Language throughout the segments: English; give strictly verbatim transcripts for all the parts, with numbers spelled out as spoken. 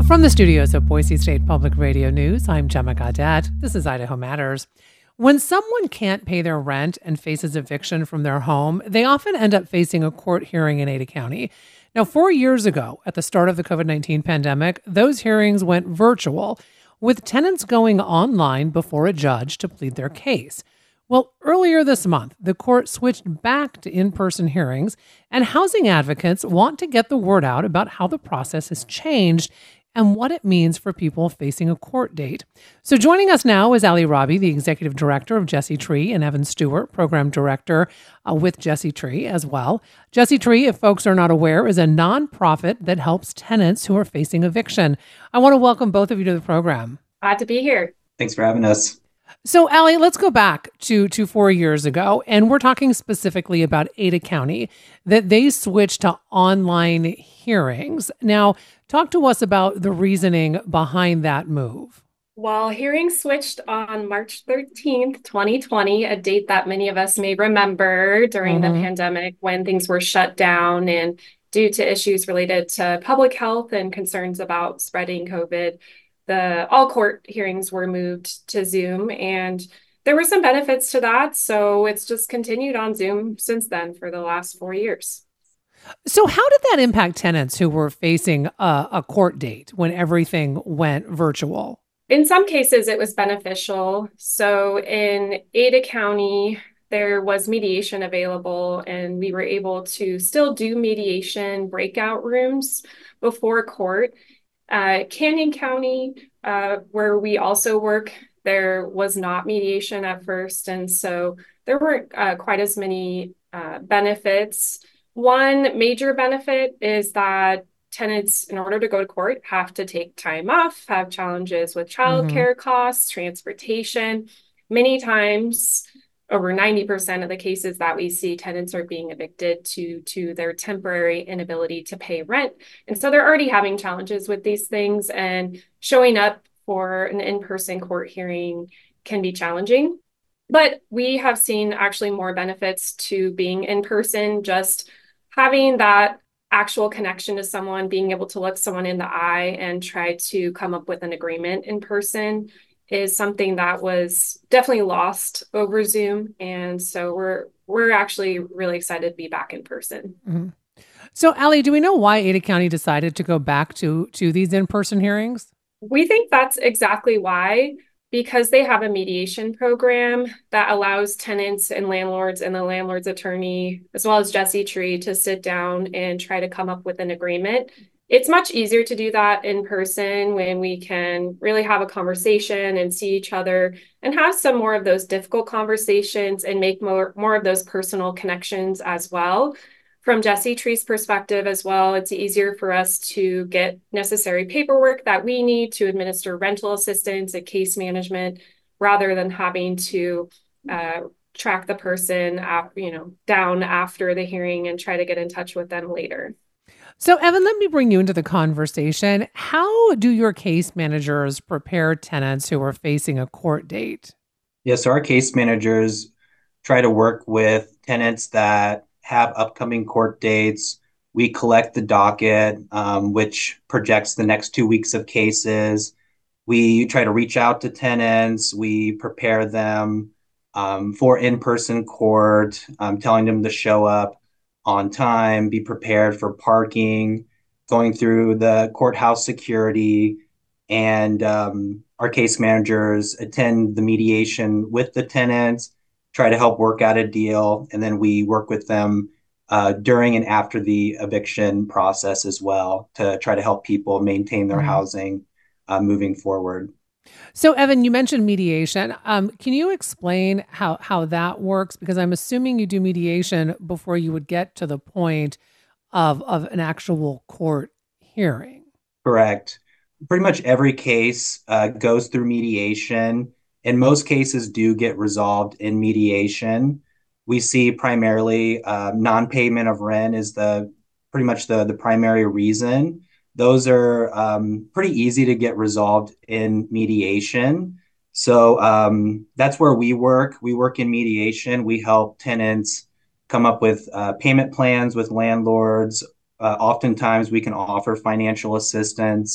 From the studios of Boise State Public Radio News, I'm Gemma Gaudette. This is Idaho Matters. When someone can't pay their rent and faces eviction from their home, they often end up facing a court hearing in Ada County. Now, four years ago, at the start of the COVID nineteen pandemic, those hearings went virtual, with tenants going online before a judge to plead their case. Well, earlier this month, the court switched back to in-person hearings, and housing advocates want to get the word out about how the process has changed and what it means for people facing a court date. So joining us now is Ali Rabi, the executive director of Jesse Tree, and Evan Stewart, program director uh, with Jesse Tree as well. Jesse Tree, if folks are not aware, is a nonprofit that helps tenants who are facing eviction. I want to welcome both of you to the program. Glad to be here. Thanks for having us. So, Ali, let's go back to, to four years ago, and we're talking specifically about Ada County, that they switched to online hearings. Now, talk to us about the reasoning behind that move. Well, hearings switched on March thirteenth, twenty twenty, a date that many of us may remember during mm-hmm. the pandemic when things were shut down and due to issues related to public health and concerns about spreading COVID. The all court hearings were moved to Zoom, and there were some benefits to that. So it's just continued on Zoom since then for the last four years. So how did that impact tenants who were facing a, a court date when everything went virtual? In some cases, it was beneficial. So in Ada County, there was mediation available, and we were able to still do mediation breakout rooms before court. Uh, Canyon County, uh, where we also work, there was not mediation at first. And so there weren't uh, quite as many uh, benefits. One major benefit is that tenants, in order to go to court, have to take time off, have challenges with childcare mm-hmm. costs, transportation. Many times, over ninety percent of the cases that we see, tenants are being evicted to, to their temporary inability to pay rent. And so they're already having challenges with these things, and showing up for an in-person court hearing can be challenging. But we have seen actually more benefits to being in person, just having that actual connection to someone, being able to look someone in the eye and try to come up with an agreement in person is something that was definitely lost over Zoom. And so we're we're actually really excited to be back in person. Mm-hmm. So, Ali, do we know why Ada County decided to go back to, to these in-person hearings? We think that's exactly why, because they have a mediation program that allows tenants and landlords and the landlord's attorney, as well as Jesse Tree, to sit down and try to come up with an agreement. It's much easier to do that in person when we can really have a conversation and see each other and have some more of those difficult conversations and make more, more of those personal connections as well. From Jesse Tree's perspective as well, it's easier for us to get necessary paperwork that we need to administer rental assistance and case management, rather than having to uh, track the person up, you know, down after the hearing and try to get in touch with them later. So, Evan, let me bring you into the conversation. How do your case managers prepare tenants who are facing a court date? Yes, our case managers try to work with tenants that have upcoming court dates. We collect the docket, um, which projects the next two weeks of cases. We try to reach out to tenants. We prepare them um, for in-person court, um, telling them to show up on time, be prepared for parking, going through the courthouse security, and um, our case managers attend the mediation with the tenants, try to help work out a deal, and then we work with them uh, during and after the eviction process as well to try to help people maintain their mm-hmm. housing uh, moving forward. So, Evan, you mentioned mediation. Um, can you explain how, how that works? Because I'm assuming you do mediation before you would get to the point of, of an actual court hearing. Correct. Pretty much every case uh, goes through mediation, and most cases do get resolved in mediation. We see primarily uh, non-payment of rent is the pretty much the, the primary reason. Those are um, pretty easy to get resolved in mediation. So um, that's where we work. We work in mediation. We help tenants come up with uh, payment plans with landlords. Uh, oftentimes we can offer financial assistance.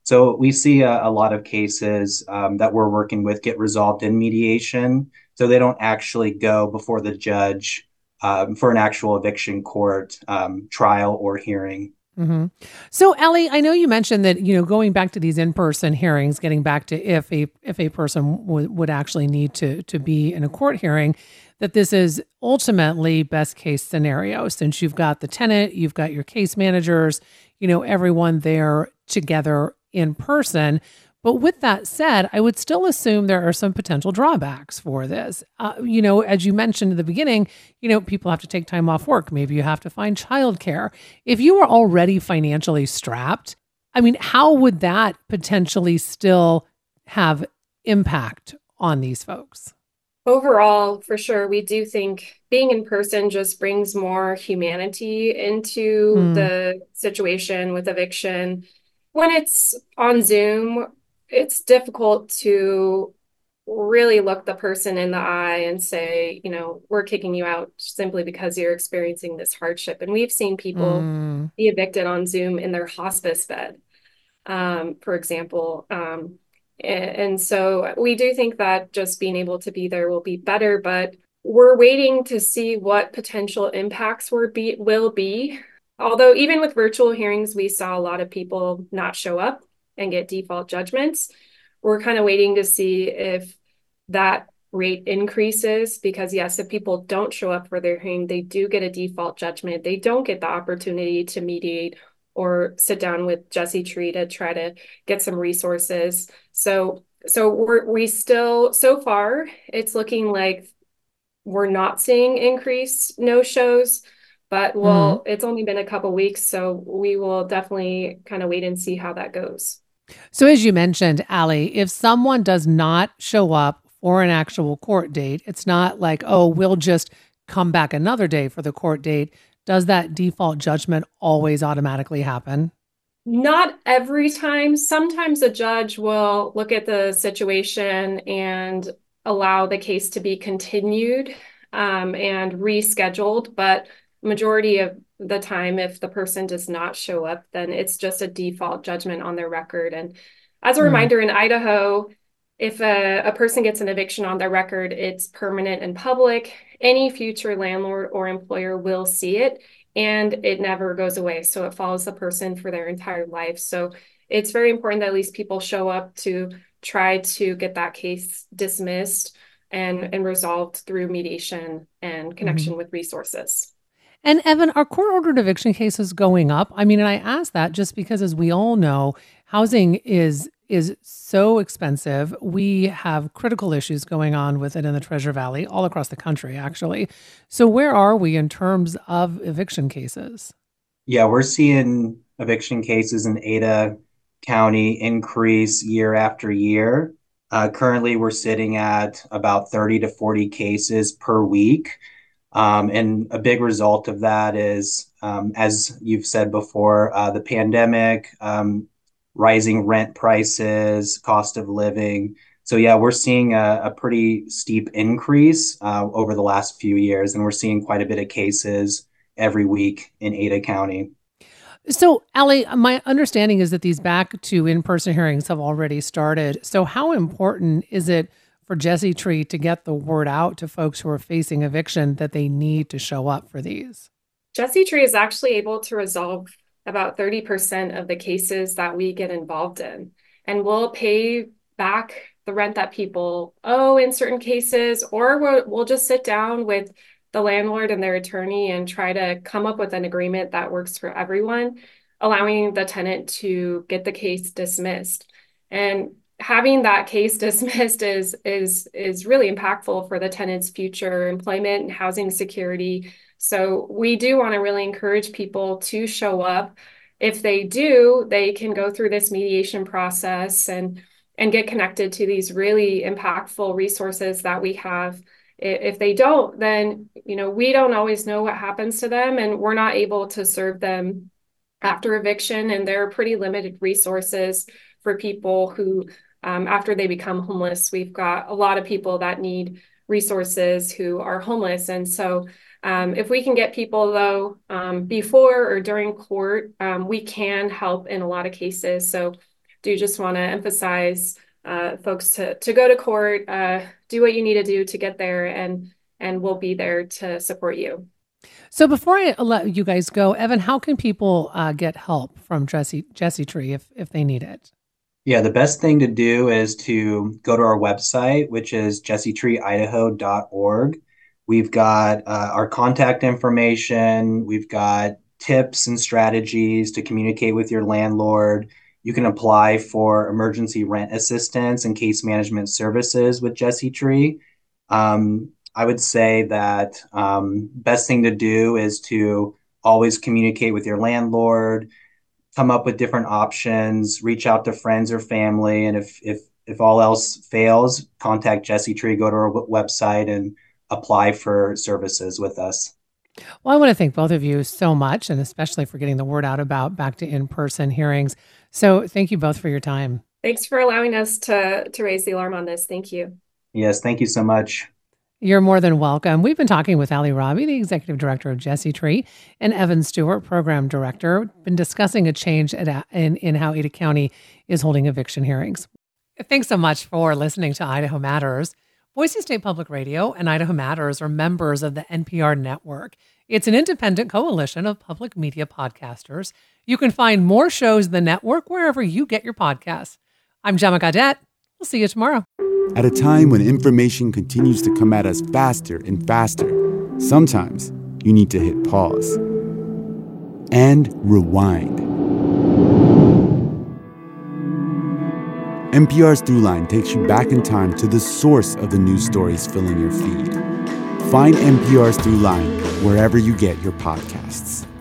So we see a, a lot of cases um, that we're working with get resolved in mediation. So they don't actually go before the judge um, for an actual eviction court um, trial or hearing. hmm So, Ellie, I know you mentioned that, you know, going back to these in-person hearings, getting back to if a if a person w- would actually need to to be in a court hearing, that this is ultimately best case scenario since you've got the tenant, you've got your case managers, you know, everyone there together in person. But with that said, I would still assume there are some potential drawbacks for this. Uh, you know, as you mentioned in the beginning, you know, people have to take time off work. Maybe you have to find childcare. If you were already financially strapped, I mean, how would that potentially still have impact on these folks? Overall, for sure, we do think being in person just brings more humanity into Mm, the situation with eviction. When it's on Zoom, it's difficult to really look the person in the eye and say, you know, we're kicking you out simply because you're experiencing this hardship. And we've seen people mm, be evicted on Zoom in their hospice bed, um, for example. Um, and, and so we do think that just being able to be there will be better, but we're waiting to see what potential impacts will be, will be. Although even with virtual hearings, we saw a lot of people not show up and get default judgments. We're kind of waiting to see if that rate increases because yes, if people don't show up for their hearing, they do get a default judgment. They don't get the opportunity to mediate or sit down with Jesse Tree to try to get some resources. So, so we're we still so far it's looking like we're not seeing increased no shows, but mm. well, it's only been a couple weeks, so we will definitely kind of wait and see how that goes. So, as you mentioned, Allie, if someone does not show up for an actual court date, it's not like, oh, we'll just come back another day for the court date. Does that default judgment always automatically happen? Not every time. Sometimes a judge will look at the situation and allow the case to be continued um, and rescheduled. But majority of the time, if the person does not show up, then it's just a default judgment on their record. And as a Mm, reminder, in Idaho, if a, a person gets an eviction on their record, it's permanent and public. Any future landlord or employer will see it and it never goes away. So it follows the person for their entire life. So it's very important that at least people show up to try to get that case dismissed and, and resolved through mediation and mhm. connection with resources. And Evan, are court ordered eviction cases going up? I mean, and I ask that just because, as we all know, housing is is so expensive. We have critical issues going on with it in the Treasure Valley, all across the country, actually. So, where are we in terms of eviction cases? Yeah, we're seeing eviction cases in Ada County increase year after year. Uh, currently, we're sitting at about thirty to forty cases per week. Um, and a big result of that is, um, as you've said before, uh, the pandemic, um, rising rent prices, cost of living. So, yeah, we're seeing a, a pretty steep increase uh, over the last few years, and we're seeing quite a bit of cases every week in Ada County. So, Allie, my understanding is that these back to in person hearings have already started. So, how important is it for Jesse Tree to get the word out to folks who are facing eviction that they need to show up for these? Jesse Tree is actually able to resolve about thirty percent of the cases that we get involved in, and we'll pay back the rent that people owe in certain cases, or we'll, we'll just sit down with the landlord and their attorney and try to come up with an agreement that works for everyone, allowing the tenant to get the case dismissed. And having that case dismissed is is is really impactful for the tenant's future employment and housing security. So we do want to really encourage people to show up. If they do, they can go through this mediation process and and get connected to these really impactful resources that we have. If they don't, then you know we don't always know what happens to them, and we're not able to serve them after eviction. And there are pretty limited resources for people who, um, after they become homeless, we've got a lot of people that need resources who are homeless, and so um, if we can get people, though, um, before or during court, um, we can help in a lot of cases. So do just want to emphasize uh, folks to, to go to court, uh, do what you need to do to get there, and, and we'll be there to support you. So before I let you guys go, Evan, how can people uh, get help from Jesse, Jesse Tree if, if they need it? Yeah, the best thing to do is to go to our website, which is jesse tree idaho dot org. We've got uh, our contact information. We've got tips and strategies to communicate with your landlord. You can apply for emergency rent assistance and case management services with Jesse Tree. Um, I would say that um, best thing to do is to always communicate with your landlord, come up with different options, reach out to friends or family. And if if if all else fails, contact Jesse Tree, go to our w- website and apply for services with us. Well, I want to thank both of you so much, and especially for getting the word out about back to in-person hearings. So thank you both for your time. Thanks for allowing us to, to raise the alarm on this. Thank you. Yes, thank you so much. You're more than welcome. We've been talking with Ali Rabi, the executive director of Jesse Tree, and Evan Stewart, program director. Been discussing a change at, in, in how Ada County is holding eviction hearings. Thanks so much for listening to Idaho Matters. Boise State Public Radio and Idaho Matters are members of the N P R network. It's an independent coalition of public media podcasters. You can find more shows in the network wherever you get your podcasts. I'm Gemma Gaudette. We'll see you tomorrow. At a time when information continues to come at us faster and faster, sometimes you need to hit pause and rewind. N P R's Throughline takes you back in time to the source of the news stories filling your feed. Find N P R's Throughline wherever you get your podcasts.